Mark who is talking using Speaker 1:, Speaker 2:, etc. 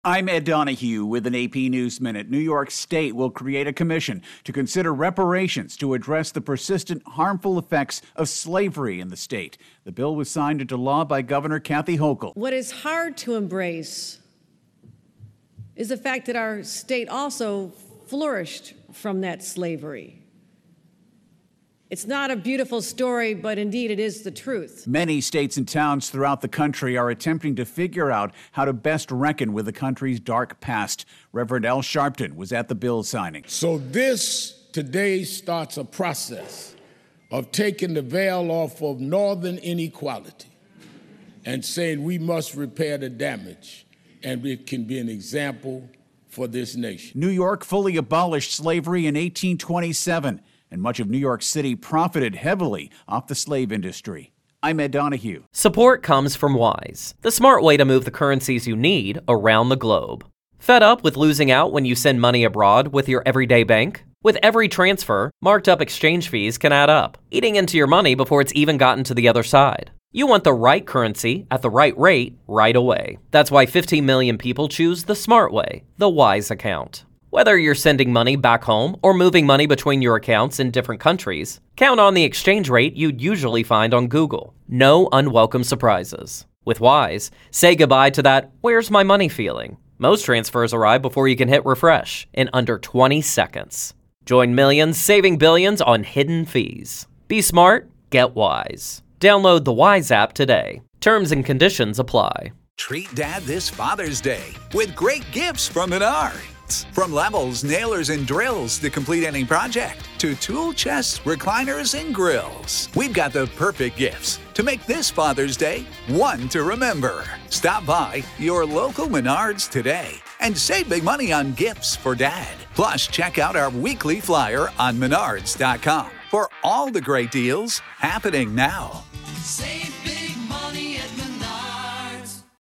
Speaker 1: I'm Ed Donahue with an AP News Minute. New York State will create a commission to consider reparations to address the persistent harmful effects of slavery in the state. The bill was signed into law by Governor Kathy Hochul.
Speaker 2: What is hard to embrace is the fact that our state also flourished from that slavery. It's not a beautiful story, but indeed it is the truth.
Speaker 1: Many states and towns throughout the country are attempting to figure out how to best reckon with the country's dark past. Reverend Al Sharpton was at the bill signing.
Speaker 3: So this today starts a process of taking the veil off of northern inequality and saying we must repair the damage, and it can be an example for this nation.
Speaker 1: New York fully abolished slavery in 1827. And much of New York City profited heavily off the slave industry. I'm Ed Donahue.
Speaker 4: Support comes from Wise, the smart way to move the currencies you need around the globe. Fed up with losing out when you send money abroad with your everyday bank? With every transfer, marked up exchange fees can add up, eating into your money before it's even gotten to the other side. You want the right currency at the right rate right away. That's why 15 million people choose the smart way, the Wise account. Whether you're sending money back home or moving money between your accounts in different countries, count on the exchange rate you'd usually find on Google. No unwelcome surprises. With Wise, say goodbye to that "where's my money" feeling. Most transfers arrive before you can hit refresh in under 20 seconds. Join millions saving billions on hidden fees. Be smart, get Wise. Download the Wise app today. Terms and conditions apply.
Speaker 5: Treat Dad this Father's Day with great gifts from Menards. From levels, nailers, and drills to complete any project, to tool chests, recliners, and grills. We've got the perfect gifts to make this Father's Day one to remember. Stop by your local Menards today and save big money on gifts for Dad. Plus, check out our weekly flyer on menards.com for all the great deals happening now.
Speaker 6: Save